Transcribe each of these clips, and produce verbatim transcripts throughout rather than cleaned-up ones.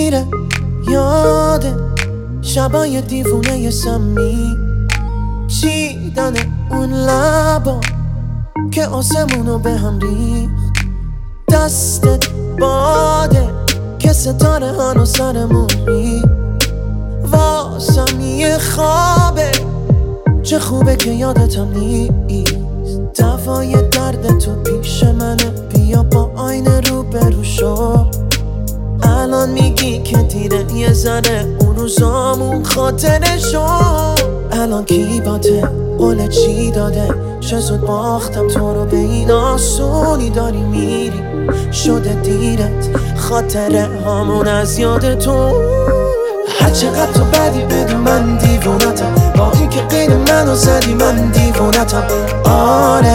میره یاده شبای دیوونه سمی چیدن اون لبا که آسمونو به هم ریخت دستت باده که ستاره هانو سرمون ریخت واسم یه خوابه چه خوبه که یادتم نیست دوای درد تو پیش منه بیا با آینه رو برو شو الان میگی که دیره یه ذره اون روزامون خاطره شو الان کی باته قول چی داده چه زود باختم تو رو به این آسونی داری میری شده دیرت خاطره هامون از یاد تو هر چقدر تو بدی بدون من دیوونتم با این که قید منو زدی من دیوونتم آره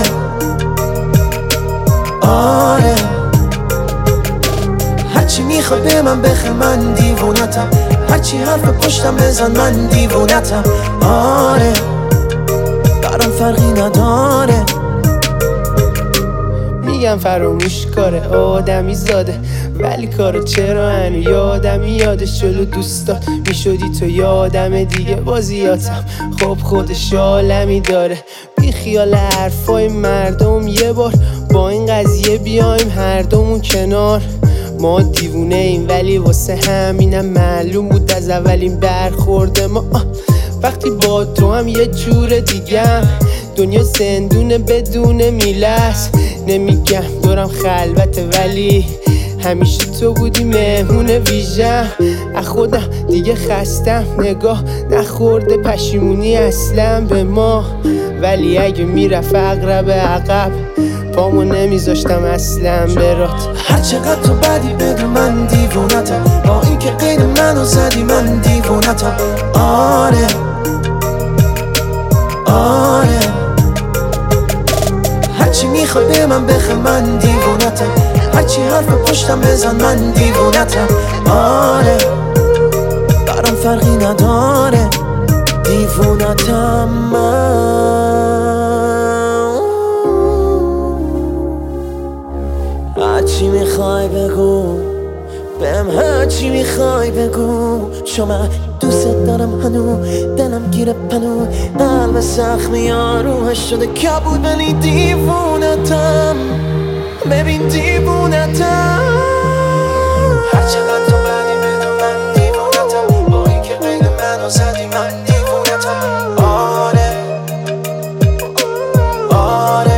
آره هرچی میخوای به من بخه من دیوونتم هرچی حرف پشتم بزن من دیوونتم آره برام فرقی نداره میگم فراموش کاره آدمی زاده ولی کارو چرا هنو یادم یادش جلو دوستات میشدی تو یادم دیگه بازیاتم خب خودش عالمی داره بی خیال حرفای مردم یه بار با این قضیه بیایم هر دومون کنار ما دیوونه ایم ولی واسه همینم معلوم بود از اولین برخورد ما وقتی با تو هم یه جور دیگم دنیا زندونه بدون میلس نمیگم دورم خلوته ولی همیشه تو بودی مهمون ویژم از خودم دیگه خستم نگاه نخورده پشیمونی اصلا به ما ولی اگه میرفت اقرب عقب پامو نمیذاشتم اصلا برات هر چقدر تو بدی بدون من دیوونتم با این که قید منو زدی من دیوونتم آره آره هرچی میخوای به من بخه من دیوونتم هرچی حرف پشتم بزن من دیوونتم آره برام فرقی نداره دیوونتم من هرچی میخوای بگو بهم هرچی میخوای بگو چون من دوست دارم هنو دلم گیره پنو قلب زخمی آروهش شده کبود ولی دیوونتم ببین دیوونتم هر چقدر تو بدی بدون من دیوونتم با این که قید منو زدی من دیوونتم آره آره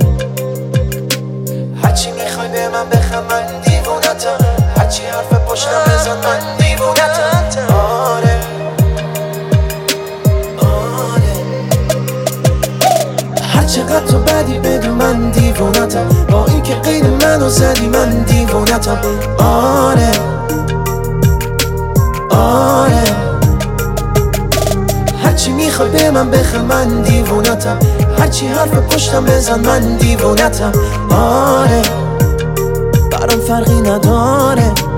هرچی میخوای به من بخم من دیوونتم هرچی حرف پشتم بزن من دیوونتم آره آره هر چقدر تو بدی بدون من دیوونتم با این که قید منو زدی من دیوونتم آره آره هرچی میخوای به من بخه من دیوونتم هرچی حرف پشتم بزن من دیوونتم آره برام فرقی نداره